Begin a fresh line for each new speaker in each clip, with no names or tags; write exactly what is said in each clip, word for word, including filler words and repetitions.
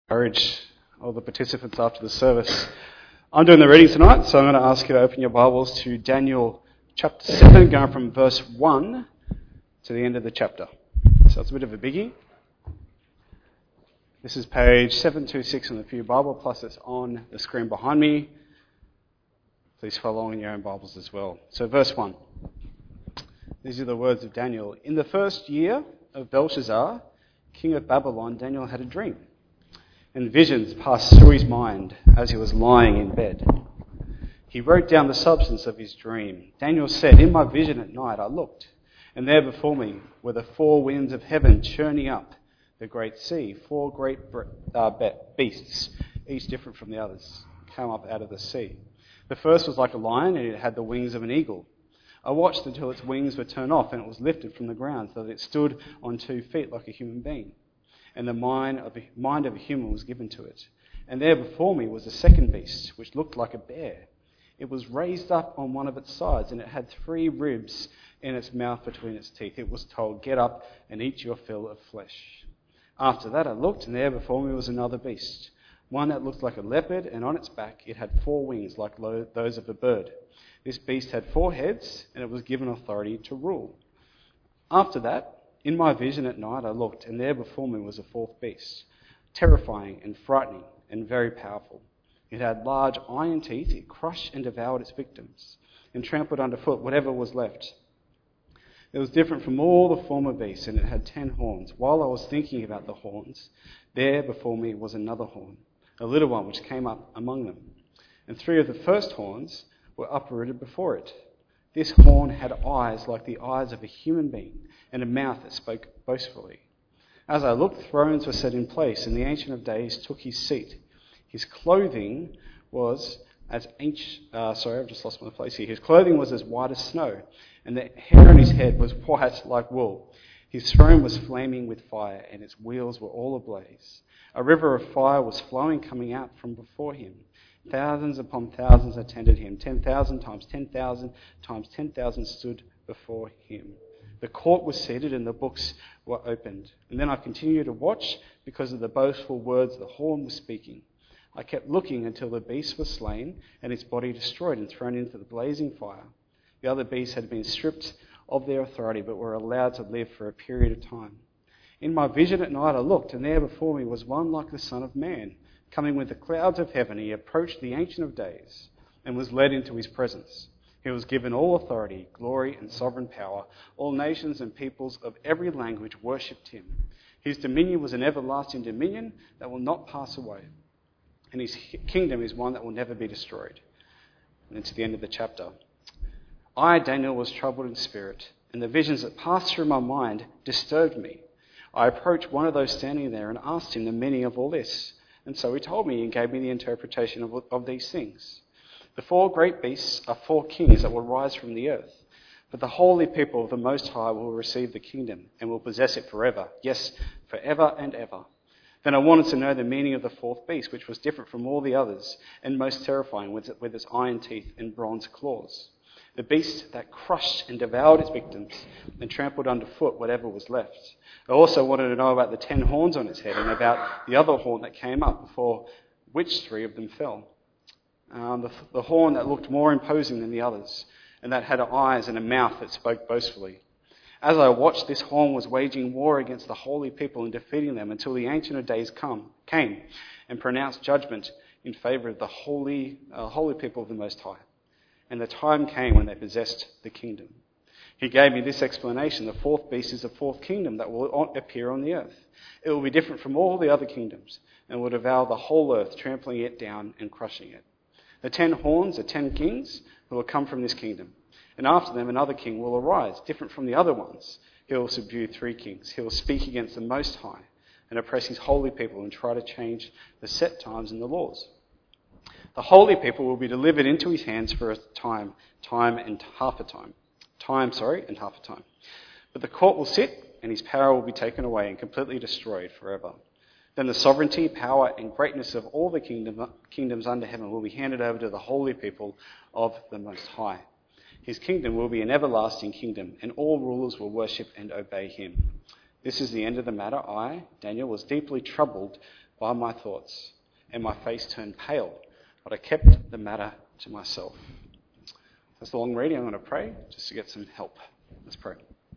Encourage all the participants after the service. I'm doing the reading tonight, so I'm going to ask you to open your Bibles to Daniel chapter seven, going from verse one to the end of the chapter. So it's a bit of a biggie. This is page seven twenty-six in the Pew Bible, plus it's on the screen behind me. Please follow along in your own Bibles as well. So verse one. These are the words of Daniel. In the first year of Belshazzar, king of Babylon, Daniel had a dream, and visions passed through his mind as he was lying in bed. He wrote down the substance of his dream. Daniel said, "In my vision at night I looked, and there before me were the four winds of heaven churning up the great sea. Four great uh, beasts, each different from the others, came up out of the sea. The first was like a lion, and it had the wings of an eagle. I watched until its wings were turned off, and it was lifted from the ground, so that it stood on two feet like a human being. And the mind of, a, mind of a human was given to it. And there before me was a second beast, which looked like a bear. It was raised up on one of its sides, and it had three ribs in its mouth between its teeth. It was told, 'Get up and eat your fill of flesh.' After that I looked, and there before me was another beast, one that looked like a leopard, and on its back it had four wings like lo- those of a bird. This beast had four heads, and it was given authority to rule. After that, in my vision at night I looked, and there before me was a fourth beast, terrifying and frightening and very powerful. It had large iron teeth. It crushed and devoured its victims, and trampled underfoot whatever was left. It was different from all the former beasts, and it had ten horns. While I was thinking about the horns, there before me was another horn, a little one which came up among them. And three of the first horns were uprooted before it. This horn had eyes like the eyes of a human being, and a mouth that spoke boastfully. As I looked, thrones were set in place, and the Ancient of Days took his seat. His clothing was as ancient... Uh, sorry, I've just lost my place here. His clothing was as white as snow, and the hair on his head was white like wool. His throne was flaming with fire, and its wheels were all ablaze. A river of fire was flowing, coming out from before him. Thousands upon thousands attended him. Ten thousand times ten thousand times ten thousand stood before him. The court was seated, and the books were opened. And then I continued to watch because of the boastful words the horn was speaking. I kept looking until the beast was slain, and its body destroyed and thrown into the blazing fire. The other beasts had been stripped of their authority, but were allowed to live for a period of time. In my vision at night I looked, and there before me was one like the Son of Man, coming with the clouds of heaven. He approached the Ancient of Days and was led into his presence. He was given all authority, glory, and sovereign power. All nations and peoples of every language worshipped him. His dominion was an everlasting dominion that will not pass away, and his kingdom is one that will never be destroyed." And then to the end of the chapter. I, Daniel, was troubled in spirit, and the visions that passed through my mind disturbed me. I approached one of those standing there and asked him the meaning of all this. And so he told me and gave me the interpretation of, of these things. The four great beasts are four kings that will rise from the earth. But the holy people of the Most High will receive the kingdom and will possess it forever. Yes, forever and ever. Then I wanted to know the meaning of the fourth beast, which was different from all the others and most terrifying with, with its iron teeth and bronze claws. The beast that crushed and devoured its victims and trampled underfoot whatever was left. I also wanted to know about the ten horns on its head and about the other horn that came up, before which three of them fell. Um, the, the horn that looked more imposing than the others, and that had eyes and a mouth that spoke boastfully. As I watched, this horn was waging war against the holy people and defeating them until the Ancient of Days come, came and pronounced judgment in favour of the holy, uh, holy people of the Most High. And the time came when they possessed the kingdom. He gave me this explanation. The fourth beast is the fourth kingdom that will appear on the earth. It will be different from all the other kingdoms and will devour the whole earth, trampling it down and crushing it. The ten horns are ten kings who will come from this kingdom. And after them another king will arise, different from the other ones. He will subdue three kings. He will speak against the Most High and oppress his holy people and try to change the set times and the laws. The holy people will be delivered into his hands for a time, time and half a time. Time, sorry, and half a time. But the court will sit, and his power will be taken away and completely destroyed forever. Then the sovereignty, power, and greatness of all the kingdom, kingdoms under heaven will be handed over to the holy people of the Most High. His kingdom will be an everlasting kingdom, and all rulers will worship and obey him. This is the end of the matter. I, Daniel, was deeply troubled by my thoughts, and my face turned pale, but I kept the matter to myself. That's the long reading. I'm going to pray just to get some help. Let's pray.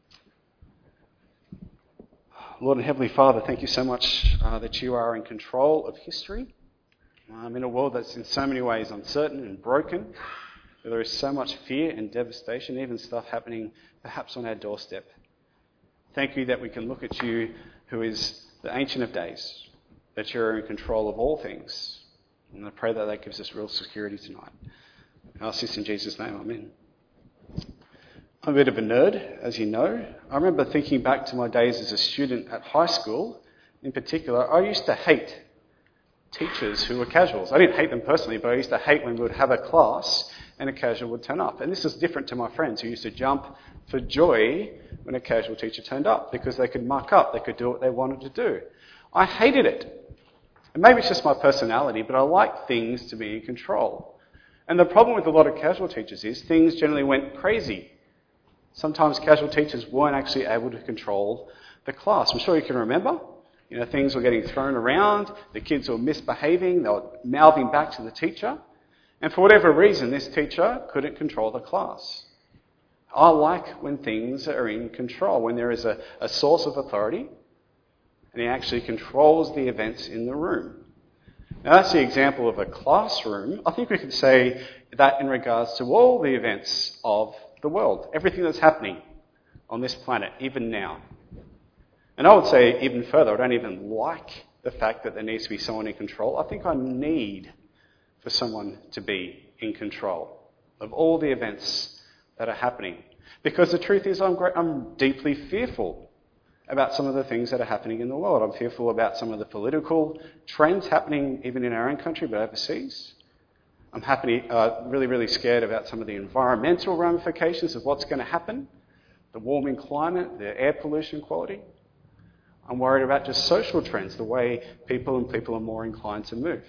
Lord and Heavenly Father, thank you so much uh, that you are in control of history. Um, in a world that's in so many ways uncertain and broken, where there is so much fear and devastation, even stuff happening perhaps on our doorstep. Thank you that we can look at you, who is the Ancient of Days, that you're in control of all things. And I pray that that gives us real security tonight. I ask this in Jesus' name, amen. I'm a bit of a nerd, as you know. I remember thinking back to my days as a student at high school. In particular, I used to hate teachers who were casuals. I didn't hate them personally, but I used to hate when we would have a class and a casual would turn up. And this is different to my friends who used to jump for joy when a casual teacher turned up, because they could muck up, they could do what they wanted to do. I hated it. And maybe it's just my personality, but I like things to be in control. And the problem with a lot of casual teachers is things generally went crazy. Sometimes casual teachers weren't actually able to control the class. I'm sure you can remember. You know, things were getting thrown around, the kids were misbehaving, they were mouthing back to the teacher. And for whatever reason, this teacher couldn't control the class. I like when things are in control, when there is a, a source of authority and he actually controls the events in the room. Now, that's the example of a classroom. I think we could say that in regards to all the events of the world, everything that's happening on this planet, even now. And I would say even further, I don't even like the fact that there needs to be someone in control. I think I need for someone to be in control of all the events that are happening. Because the truth is, I'm, great, I'm deeply fearful about some of the things that are happening in the world. I'm fearful about some of the political trends happening even in our own country, but overseas. I'm happy, uh, really, really scared about some of the environmental ramifications of what's going to happen, the warming climate, the air pollution quality. I'm worried about just social trends, the way people and people are more inclined to move.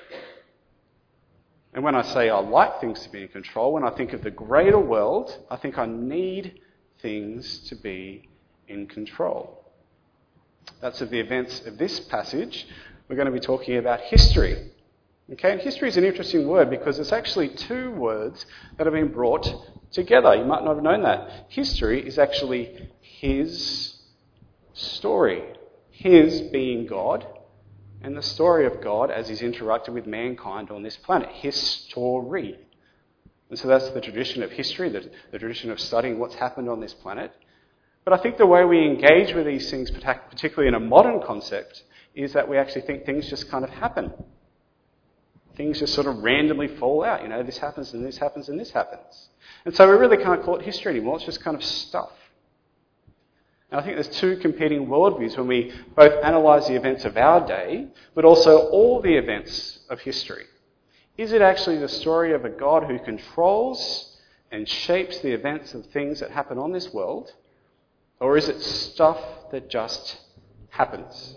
And when I say I like things to be in control, when I think of the greater world, I think I need things to be in control. That's of the events of this passage. We're going to be talking about history. Okay, and history is an interesting word because it's actually two words that have been brought together. You might not have known that. History is actually his story. His being God, and the story of God as he's interacted with mankind on this planet. His story. And so that's the tradition of history, the, the tradition of studying what's happened on this planet. But I think the way we engage with these things, particularly in a modern concept, is that we actually think things just kind of happen. Things just sort of randomly fall out. You know, this happens and this happens and this happens. And so we really can't call it history anymore. It's just kind of stuff. And I think there's two competing worldviews when we both analyse the events of our day, but also all the events of history. Is it actually the story of a God who controls and shapes the events of things that happen on this world? Or is it stuff that just happens?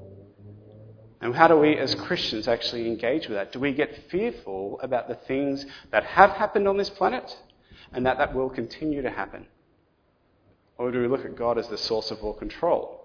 And how do we as Christians actually engage with that? Do we get fearful about the things that have happened on this planet and that that will continue to happen? Or do we look at God as the source of all control?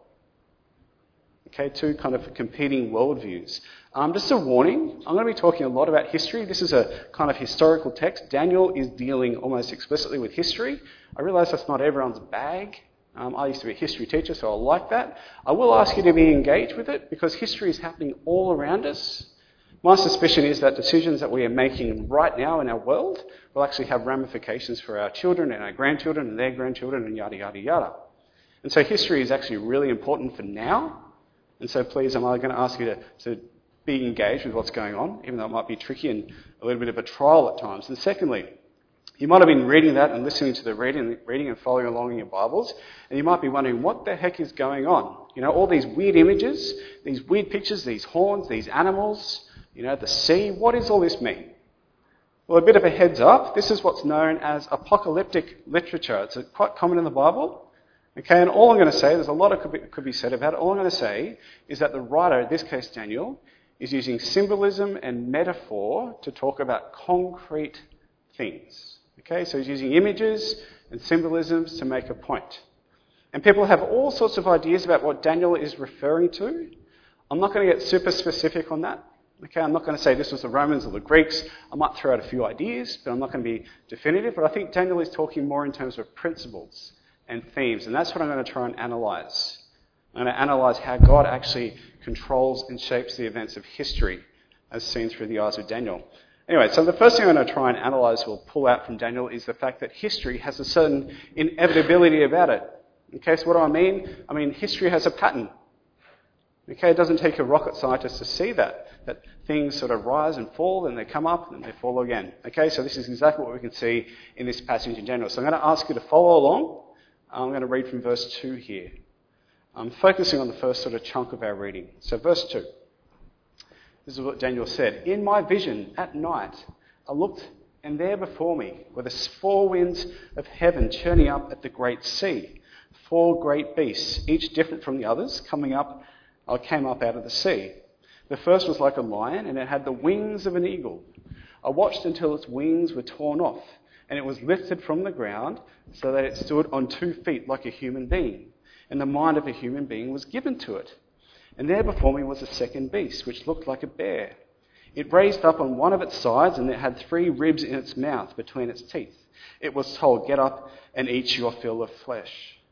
Okay, two kind of competing worldviews. Um, just a warning, I'm going to be talking a lot about history. This is a kind of historical text. Daniel is dealing almost explicitly with history. I realise that's not everyone's bag. Um, I used to be a history teacher, so I like that. I will ask you to be engaged with it because history is happening all around us. My suspicion is that decisions that we are making right now in our world will actually have ramifications for our children and our grandchildren and their grandchildren and yada, yada, yada. And so history is actually really important for now. And so please, I'm going to ask you to, to be engaged with what's going on, even though it might be tricky and a little bit of a trial at times. And secondly, you might have been reading that and listening to the reading, reading and following along in your Bibles, and you might be wondering, what the heck is going on? You know, all these weird images, these weird pictures, these horns, these animals, you know, the sea, what does all this mean? Well, a bit of a heads up, this is what's known as apocalyptic literature. It's quite common in the Bible. Okay, and all I'm going to say, there's a lot that could be, could be said about it. All I'm going to say is that the writer, in this case Daniel, is using symbolism and metaphor to talk about concrete things. Okay, so he's using images and symbolisms to make a point. And people have all sorts of ideas about what Daniel is referring to. I'm not going to get super specific on that. Okay, I'm not going to say this was the Romans or the Greeks. I might throw out a few ideas, but I'm not going to be definitive. But I think Daniel is talking more in terms of principles and themes, and that's what I'm going to try and analyse. I'm going to analyse how God actually controls and shapes the events of history as seen through the eyes of Daniel. Anyway, so the first thing I'm going to try and analyse or pull out from Daniel is the fact that history has a certain inevitability about it. Okay, so what do I mean? I mean, history has a pattern. Okay, it doesn't take a rocket scientist to see that, that things sort of rise and fall, and they come up, and they fall again. Okay, so this is exactly what we can see in this passage in Daniel. So I'm going to ask you to follow along. I'm going to read from verse two here. I'm focusing on the first sort of chunk of our reading. So verse two. This is what Daniel said. In my vision at night, I looked, and there before me were the four winds of heaven churning up at the great sea. Four great beasts, each different from the others, coming up, or came up out of the sea. The first was like a lion, and it had the wings of an eagle. I watched until its wings were torn off, and it was lifted from the ground so that it stood on two feet like a human being. And the mind of a human being was given to it. And there before me was a second beast, which looked like a bear. It raised up on one of its sides, and it had three ribs in its mouth between its teeth. It was told, get up and eat your fill of flesh.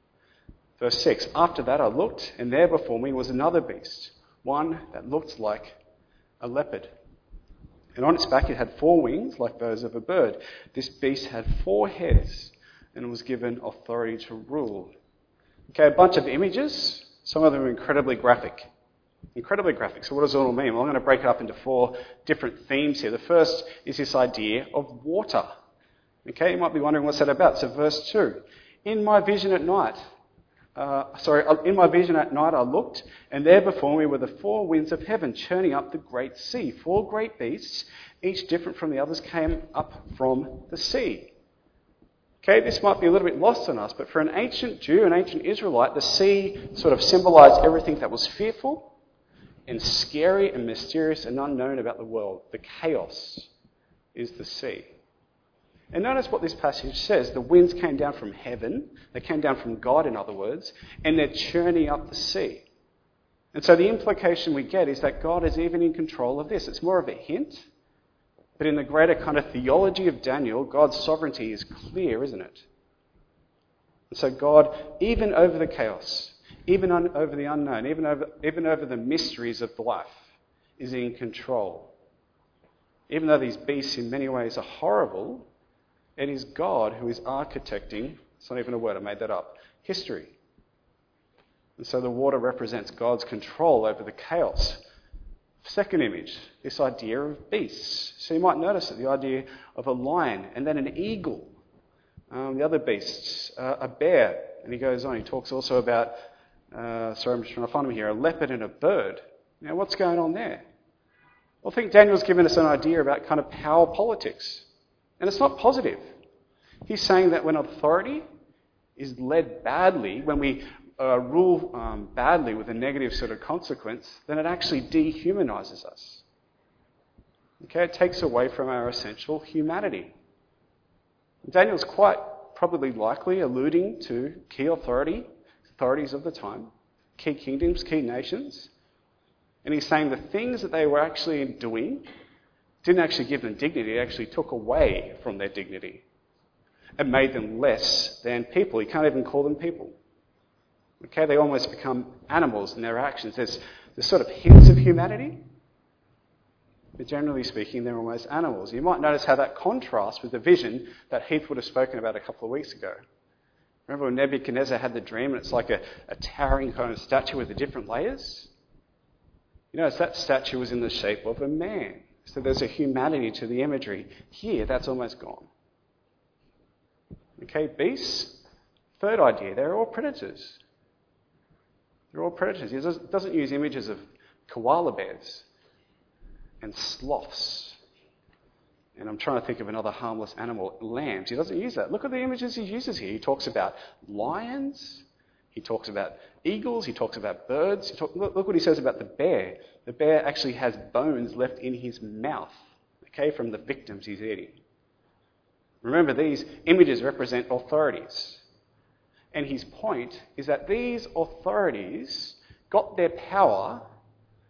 Verse six, after that I looked, and there before me was another beast, one that looked like a leopard. And on its back it had four wings, like those of a bird. This beast had four heads, and was given authority to rule. Okay, a bunch of images. Some of them are incredibly graphic. Incredibly graphic. So what does it all mean? Well, I'm going to break it up into four different themes here. The first is this idea of water. Okay, you might be wondering what's that about. So verse two. In my vision at night, uh, sorry, in my vision at night I looked, and there before me were the four winds of heaven churning up the great sea. Four great beasts, each different from the others, came up from the sea. Okay, this might be a little bit lost on us, but for an ancient Jew, an ancient Israelite, the sea sort of symbolised everything that was fearful and scary and mysterious and unknown about the world. The chaos is the sea. And notice what this passage says. The winds came down from heaven. They came down from God, in other words, and they're churning up the sea. And so the implication we get is that God is even in control of this. It's more of a hint. But in the greater kind of theology of Daniel, God's sovereignty is clear, isn't it? And so God, even over the chaos, even un- over the unknown, even over, even over the mysteries of life, is in control. Even though these beasts in many ways are horrible, it is God who is architecting, it's not even a word, I made that up, history. And so the water represents God's control over the chaos. Second image, this idea of beasts. So you might notice it, the idea of a lion and then an eagle. Um, the other beasts, uh, a bear. And he goes on, he talks also about, uh, sorry, I'm just trying to find him here, a leopard and a bird. Now, what's going on there? Well, I think Daniel's given us an idea about kind of power politics. And it's not positive. He's saying that when authority is led badly, when we Uh, rule um, badly with a negative sort of consequence, then it actually dehumanises us. Okay, it takes away from our essential humanity. Daniel's quite probably likely alluding to key authority, authorities of the time, key kingdoms, key nations, and he's saying the things that they were actually doing didn't actually give them dignity, it actually took away from their dignity and made them less than people. You can't even call them people. Okay, they almost become animals in their actions. There's, there's sort of hints of humanity, but generally speaking, they're almost animals. You might notice how that contrasts with the vision that Heath would have spoken about a couple of weeks ago. Remember when Nebuchadnezzar had the dream and it's like a, a towering kind of statue with the different layers? You notice that statue was in the shape of a man. So there's a humanity to the imagery. Here, that's almost gone. Okay, beasts. Third idea, they're all predators. They're all predators. He doesn't use images of koala bears and sloths. And I'm trying to think of another harmless animal, lambs. He doesn't use that. Look at the images he uses here. He talks about lions. He talks about eagles. He talks about birds. He talk, look, look what he says about the bear. The bear actually has bones left in his mouth, okay, from the victims he's eating. Remember, these images represent authorities. And his point is that these authorities got their power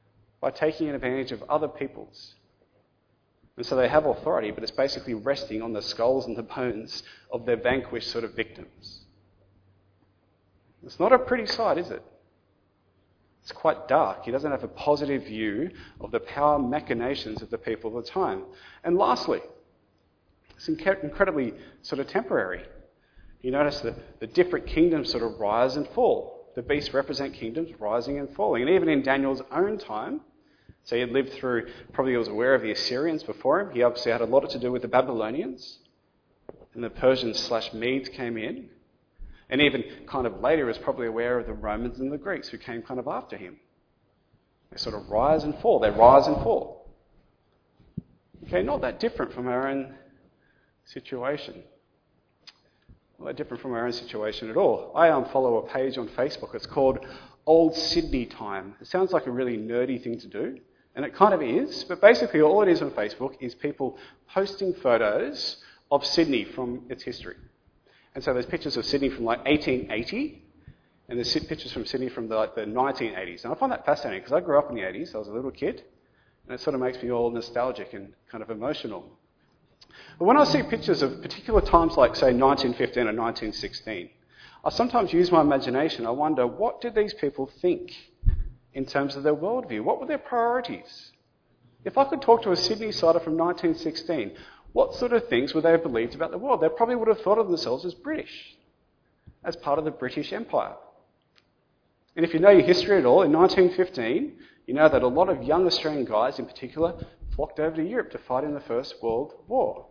by taking advantage of other people's. And so they have authority, but it's basically resting on the skulls and the bones of their vanquished sort of victims. It's not a pretty sight, is it? It's quite dark. He doesn't have a positive view of the power machinations of the people of the time. And lastly, it's incredibly sort of temporary. You notice that the different kingdoms sort of rise and fall. The beasts represent kingdoms rising and falling. And even in Daniel's own time, so he had lived through, probably he was aware of the Assyrians before him. He obviously had a lot to do with the Babylonians. And the Persians slash Medes came in. And even kind of later was probably aware of the Romans and the Greeks who came kind of after him. They sort of rise and fall. They rise and fall. Okay, not that different from our own situation. Not that different from our own situation at all. I um, follow a page on Facebook. It's called Old Sydney Time. It sounds like a really nerdy thing to do. And it kind of is. But basically all it is on Facebook is people posting photos of Sydney from its history. And so there's pictures of Sydney from like eighteen eighty, and there's pictures from Sydney from the, like the nineteen eighties. And I find that fascinating because I grew up in the eighties. I was a little kid, and it sort of makes me all nostalgic and kind of emotional. But when I see pictures of particular times like, say, nineteen fifteen or nineteen sixteen, I sometimes use my imagination. I wonder, what did these people think in terms of their worldview? What were their priorities? If I could talk to a Sydney-sider from nineteen sixteen, what sort of things would they have believed about the world? They probably would have thought of themselves as British, as part of the British Empire. And if you know your history at all, in nineteen fifteen, you know that a lot of young Australian guys in particular flocked over to Europe to fight in the First World War.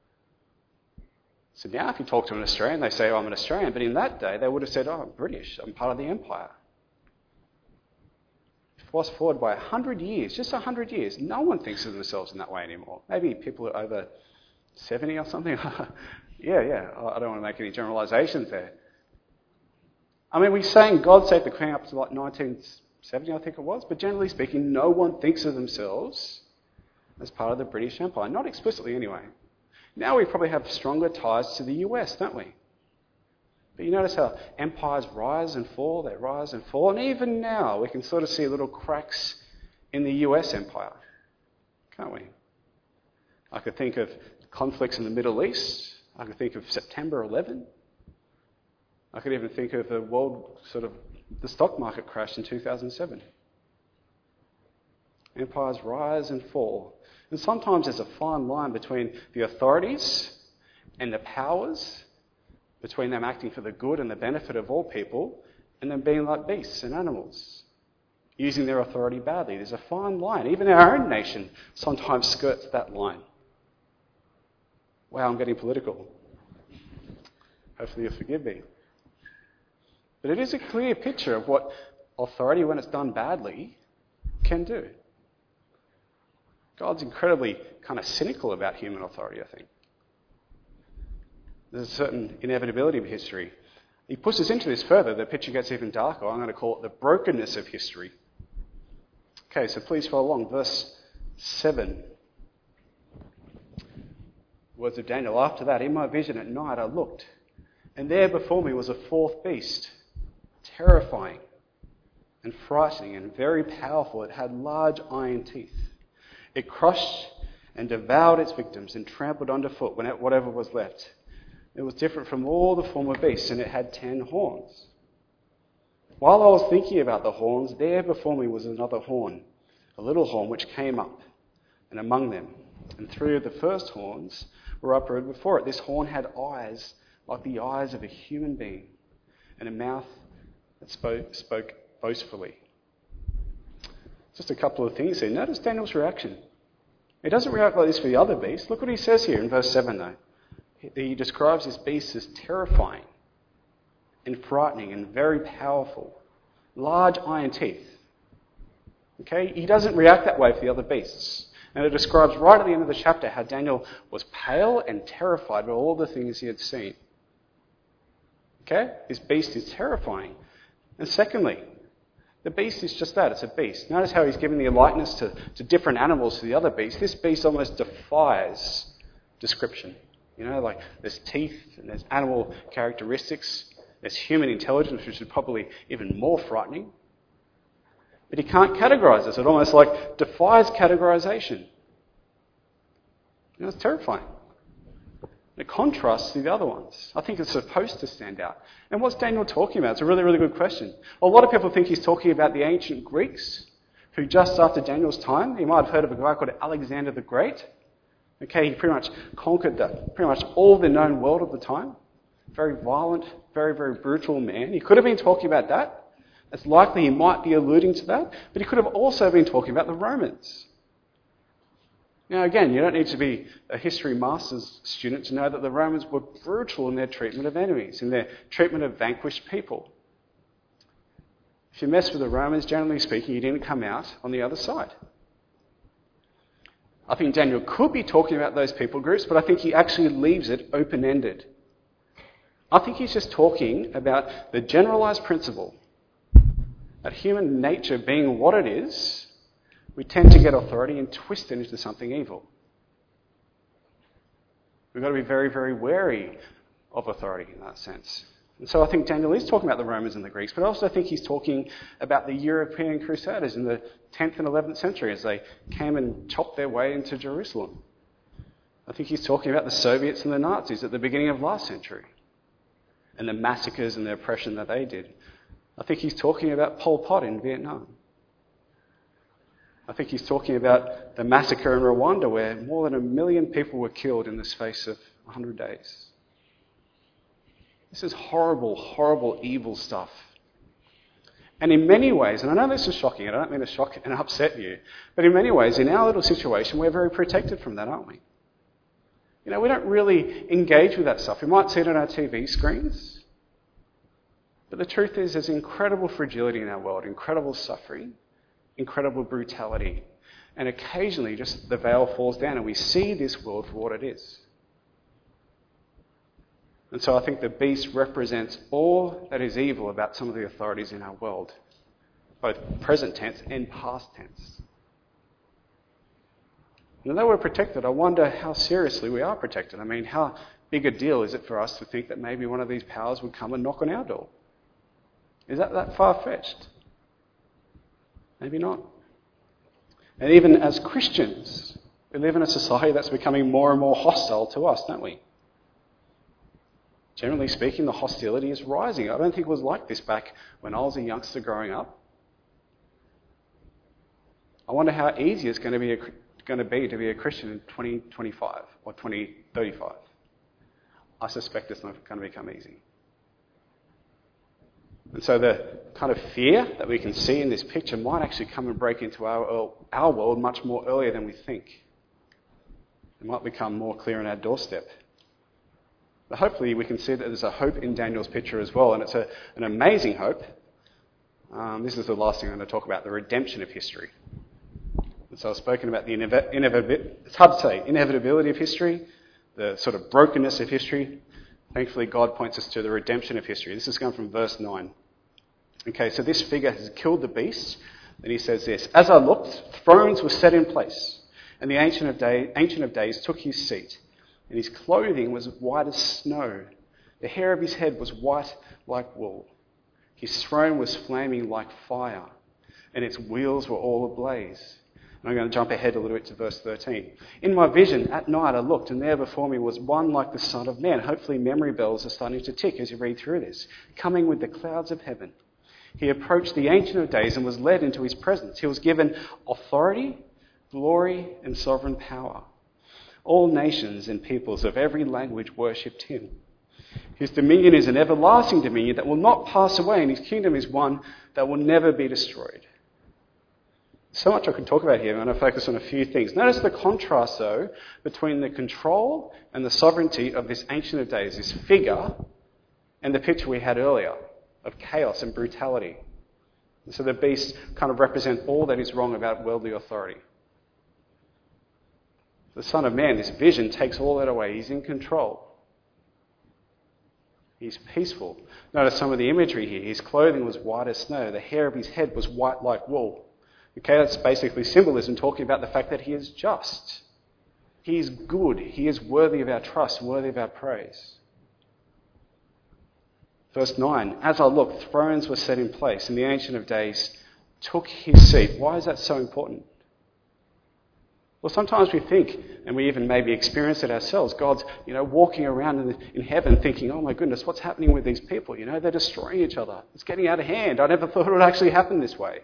So now if you talk to an Australian, they say, oh, I'm an Australian. But in that day, they would have said, oh, I'm British. I'm part of the Empire. Fast forward by one hundred years, just one hundred years, no one thinks of themselves in that way anymore. Maybe people are over seventy or something. yeah, yeah, I don't want to make any generalisations there. I mean, we sang God Save the Queen up to like nineteen seventy, I think it was, but generally speaking, no one thinks of themselves as part of the British Empire. Not explicitly anyway. Now we probably have stronger ties to the U S, don't we? But you notice how empires rise and fall, they rise and fall, and even now we can sort of see little cracks in the U S empire, can't we? I could think of conflicts in the Middle East. I could think of September eleventh. I could even think of the world, sort of, the stock market crash in two thousand seven. Empires rise and fall. And sometimes there's a fine line between the authorities and the powers, between them acting for the good and the benefit of all people, and them being like beasts and animals, using their authority badly. There's a fine line. Even our own nation sometimes skirts that line. Wow, I'm getting political. Hopefully you'll forgive me. But it is a clear picture of what authority, when it's done badly, can do. God's incredibly kind of cynical about human authority, I think. There's a certain inevitability of history. He pushes into this further. The picture gets even darker. I'm going to call it the brokenness of history. Okay, so please follow along. Verse seven. Words of Daniel. After that, in my vision at night, I looked, and there before me was a fourth beast, terrifying and frightening and very powerful. It had large iron teeth. It crushed and devoured its victims and trampled underfoot whatever was left. It was different from all the former beasts, and it had ten horns. While I was thinking about the horns, there before me was another horn, a little horn which came up, and among them, and three of the first horns were uprooted before it. This horn had eyes like the eyes of a human being, and a mouth that spoke, spoke boastfully. Just a couple of things here. Notice Daniel's reaction. He doesn't react like this for the other beasts. Look what he says here in verse seven, though. He describes this beast as terrifying and frightening and very powerful. Large iron teeth. Okay? He doesn't react that way for the other beasts. And it describes right at the end of the chapter how Daniel was pale and terrified by all the things he had seen. Okay? This beast is terrifying. And secondly, the beast is just that, it's a beast. Notice how he's given the likeness to, to different animals to the other beasts. This beast almost defies description. You know, like there's teeth and there's animal characteristics. There's human intelligence, which is probably even more frightening. but he can't categorize us. It almost like defies categorization. You know, it's terrifying. It contrasts to the other ones. I think it's supposed to stand out. And what's Daniel talking about? It's a really, really good question. Well, a lot of people think he's talking about the ancient Greeks, who just after Daniel's time, you might have heard of a guy called Alexander the Great. Okay, he pretty much conquered the, pretty much all the known world of the time. Very violent, very, very brutal man. He could have been talking about that. It's likely he might be alluding to that. But he could have also been talking about the Romans. Now, again, you don't need to be a history master's student to know that the Romans were brutal in their treatment of enemies, in their treatment of vanquished people. If you mess with the Romans, generally speaking, you didn't come out on the other side. I think Daniel could be talking about those people groups, but I think he actually leaves it open-ended. I think he's just talking about the generalized principle that human nature being what it is, we tend to get authority and twist it into something evil. We've got to be very, very wary of authority in that sense. And so I think Daniel is talking about the Romans and the Greeks, but I also think he's talking about the European Crusaders in the tenth and eleventh century as they came and chopped their way into Jerusalem. I think he's talking about the Soviets and the Nazis at the beginning of last century and the massacres and the oppression that they did. I think he's talking about Pol Pot in Vietnam. I think he's talking about the massacre in Rwanda where more than a million people were killed in the space of one hundred days. This is horrible, horrible, evil stuff. And in many ways, and I know this is shocking, I don't mean to shock and upset you, but in many ways, in our little situation, we're very protected from that, aren't we? You know, we don't really engage with that stuff. We might see it on our T V screens, but the truth is there's incredible fragility in our world, incredible suffering, incredible brutality. And occasionally just the veil falls down and we see this world for what it is. And so I think the beast represents all that is evil about some of the authorities in our world, both present tense and past tense. And although we're protected, I wonder how seriously we are protected. I mean, how big a deal is it for us to think that maybe one of these powers would come and knock on our door? Is that that far-fetched? Maybe not. And even as Christians, we live in a society that's becoming more and more hostile to us, don't we? Generally speaking, the hostility is rising. I don't think it was like this back when I was a youngster growing up. I wonder how easy it's going to be, a, going to be to be a Christian in twenty twenty-five or twenty thirty-five. I suspect it's not going to become easy. And so the kind of fear that we can see in this picture might actually come and break into our, our world much more earlier than we think. It might become more clear on our doorstep. But hopefully we can see that there's a hope in Daniel's picture as well, and it's a, an amazing hope. Um, this is the last thing I'm going to talk about, the redemption of history. And so I've spoken about the inev- inevitability, it's hard to say, inevitability of history, the sort of brokenness of history. Thankfully, God points us to the redemption of history. This is going from verse nine. Okay, so this figure has killed the beast. Then he says this: As I looked, thrones were set in place, and the Ancient of, Day, Ancient of Days took his seat. And his clothing was white as snow. The hair of his head was white like wool. His throne was flaming like fire, and its wheels were all ablaze. And I'm going to jump ahead a little bit to verse thirteen. In my vision, at night I looked, and there before me was one like the Son of Man. Hopefully memory bells are starting to tick as you read through this. Coming with the clouds of heaven. He approached the Ancient of Days and was led into his presence. He was given authority, glory, and sovereign power. All nations and peoples of every language worshipped him. His dominion is an everlasting dominion that will not pass away, and his kingdom is one that will never be destroyed. So much I could talk about here. I'm going to focus on a few things. Notice the contrast, though, between the control and the sovereignty of this Ancient of Days, this figure, and the picture we had earlier of chaos and brutality. And so the beasts kind of represent all that is wrong about worldly authority. The Son of Man, this vision, takes all that away. He's in control. He's peaceful. Notice some of the imagery here. His clothing was white as snow. The hair of his head was white like wool. Okay, that's basically symbolism talking about the fact that he is just. He is good. He is worthy of our trust, worthy of our praise. Verse nine, as I looked, thrones were set in place, and the Ancient of Days took his seat. Why is that so important? Well, sometimes we think, and we even maybe experience it ourselves, God's, you know, walking around in, in heaven thinking, oh my goodness, what's happening with these people? You know, they're destroying each other. It's getting out of hand. I never thought it would actually happen this way.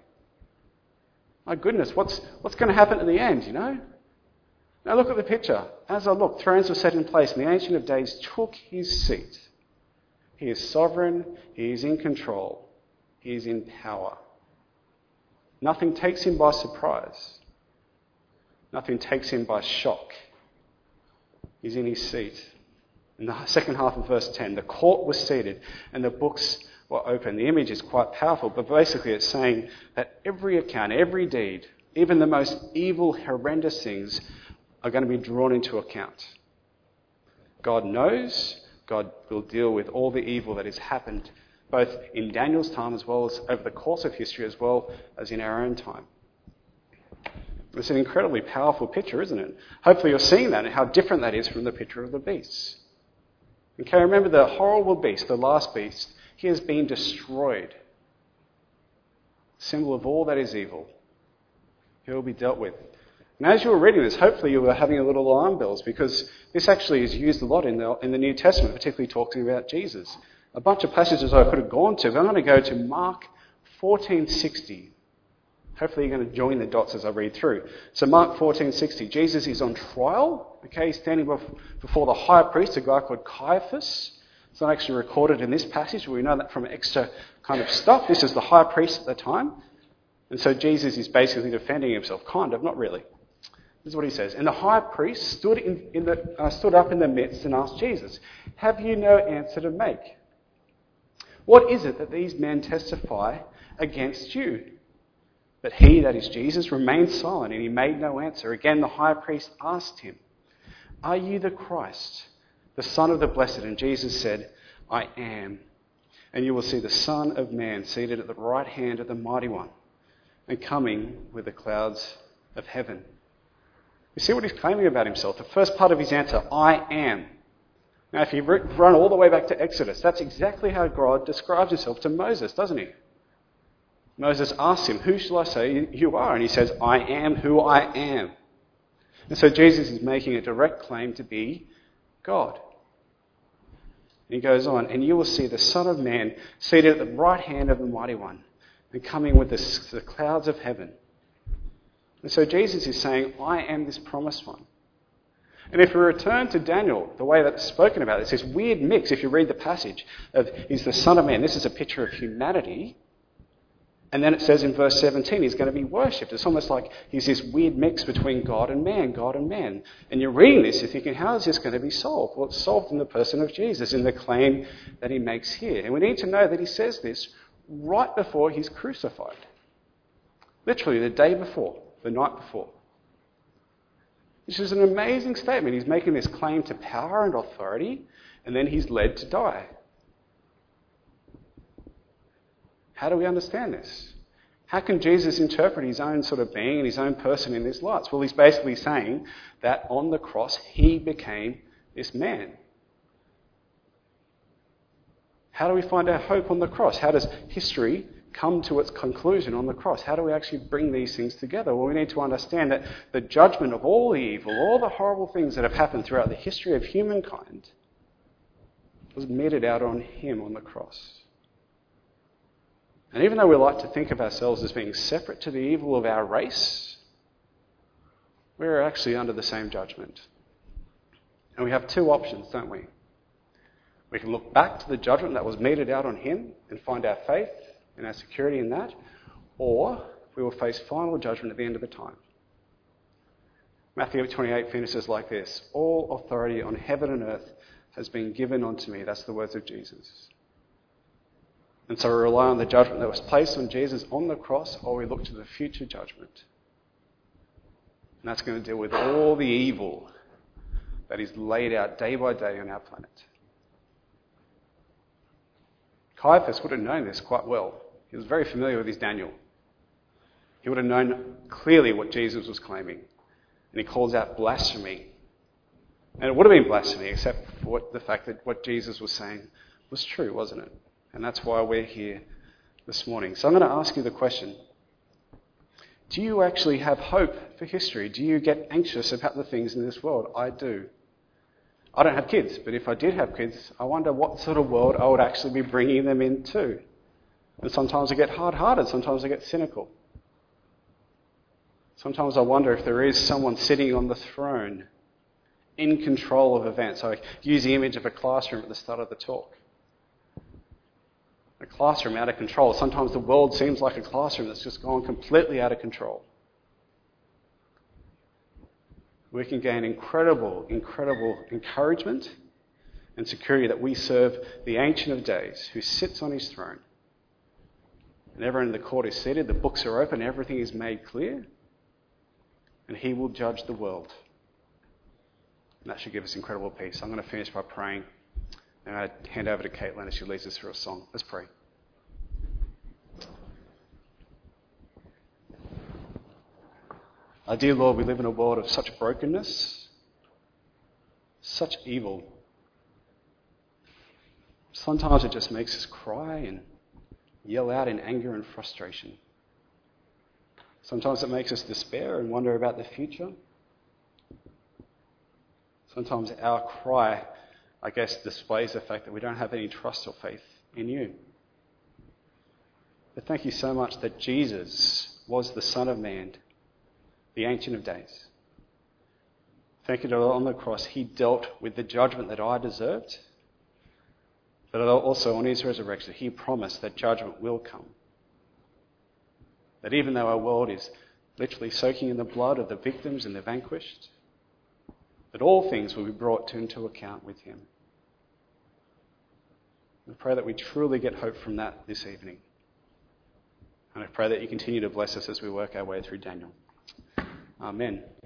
My goodness, what's, what's going to happen at the end, you know? Now look at the picture. As I look, thrones were set in place, and the Ancient of Days took his seat. He is sovereign. He is in control. He is in power. Nothing takes him by surprise. Nothing takes him by shock. He's in his seat. In the second half of verse ten, the court was seated and the books were open. The image is quite powerful, but basically it's saying that every account, every deed, even the most evil, horrendous things are going to be drawn into account. God knows. God will deal with all the evil that has happened, both in Daniel's time as well as over the course of history, as well as in our own time. It's an incredibly powerful picture, isn't it? Hopefully you're seeing that and how different that is from the picture of the beast. Okay, remember the horrible beast, the last beast, he has been destroyed. Symbol of all that is evil. He will be dealt with. And as you were reading this, hopefully you were having a little alarm bells, because this actually is used a lot in the, in the New Testament, particularly talking about Jesus. A bunch of passages I could have gone to, but I'm going to go to Mark fourteen sixty. Hopefully you're going to join the dots as I read through. So Mark fourteen sixty, Jesus is on trial. Okay, he's standing before the high priest, a guy called Caiaphas. It's not actually recorded in this passage, but we know that from extra kind of stuff. This is the high priest at the time. And so Jesus is basically defending himself, kind of, not really. This is what he says. And the high priest stood, in, in the, uh, stood up in the midst and asked Jesus, have you no answer to make? What is it that these men testify against you? But he, that is Jesus, remained silent, and he made no answer. Again, the high priest asked him, are you the Christ, the Son of the Blessed? And Jesus said, I am. And you will see the Son of Man seated at the right hand of the Mighty One, and coming with the clouds of heaven. You see what he's claiming about himself? The first part of his answer, I am. Now, if you run all the way back to Exodus, that's exactly how God describes himself to Moses, doesn't he? Moses asks him, who shall I say you are? And he says, I am who I am. And so Jesus is making a direct claim to be God. And he goes on, and you will see the Son of Man seated at the right hand of the Mighty One, and coming with the, the clouds of heaven. And so Jesus is saying, I am this promised one. And if we return to Daniel, the way that it's spoken about, it's this weird mix, if you read the passage, of he's the Son of Man. This is a picture of humanity. And then it says in verse seventeen, he's going to be worshipped. It's almost like he's this weird mix between God and man, God and man. And you're reading this, you're thinking, how is this going to be solved? Well, it's solved in the person of Jesus, in the claim that he makes here. And we need to know that he says this right before he's crucified. Literally the day before, the night before. Which is an amazing statement. He's making this claim to power and authority, and then he's led to die. How do we understand this? How can Jesus interpret his own sort of being and his own person in these lights? Well, he's basically saying that on the cross, he became this man. How do we find our hope on the cross? How does history come to its conclusion on the cross? How do we actually bring these things together? Well, we need to understand that the judgment of all the evil, all the horrible things that have happened throughout the history of humankind was meted out on him on the cross. And even though we like to think of ourselves as being separate to the evil of our race, we're actually under the same judgment. And we have two options, don't we? We can look back to the judgment that was meted out on him and find our faith and our security in that, or we will face final judgment at the end of the time. Matthew twenty-eight finishes like this: all authority on heaven and earth has been given unto me. That's the words of Jesus. And so we rely on the judgment that was placed on Jesus on the cross, or we look to the future judgment. And that's going to deal with all the evil that is laid out day by day on our planet. Caiaphas would have known this quite well. He was very familiar with his Daniel. He would have known clearly what Jesus was claiming. And he calls out blasphemy. And it would have been blasphemy, except for what, the fact that what Jesus was saying was true, wasn't it? And that's why we're here this morning. So I'm going to ask you the question, Do you actually have hope for history? Do you get anxious about the things in this world? I do. I don't have kids, but if I did have kids, I wonder what sort of world I would actually be bringing them into. And sometimes I get hard-hearted, sometimes I get cynical. Sometimes I wonder if there is someone sitting on the throne in control of events. I use the image of a classroom at the start of the talk. A classroom out of control. Sometimes the world seems like a classroom that's just gone completely out of control. We can gain incredible, incredible encouragement and security that we serve the Ancient of Days who sits on his throne. And everyone in the court is seated, the books are open, everything is made clear, and he will judge the world. And that should give us incredible peace. I'm going to finish by praying. And I hand over to Caitlin as she leads us through a song. Let's pray. Our dear Lord, we live in a world of such brokenness, such evil. Sometimes it just makes us cry and yell out in anger and frustration. Sometimes it makes us despair and wonder about the future. Sometimes our cry, I guess, displays the fact that we don't have any trust or faith in you. But thank you so much that Jesus was the Son of Man, the Ancient of Days. Thank you that on the cross he dealt with the judgment that I deserved, but also on his resurrection he promised that judgment will come. That even though our world is literally soaking in the blood of the victims and the vanquished, that all things will be brought into account with him. I pray that we truly get hope from that this evening. And I pray that you continue to bless us as we work our way through Daniel. Amen.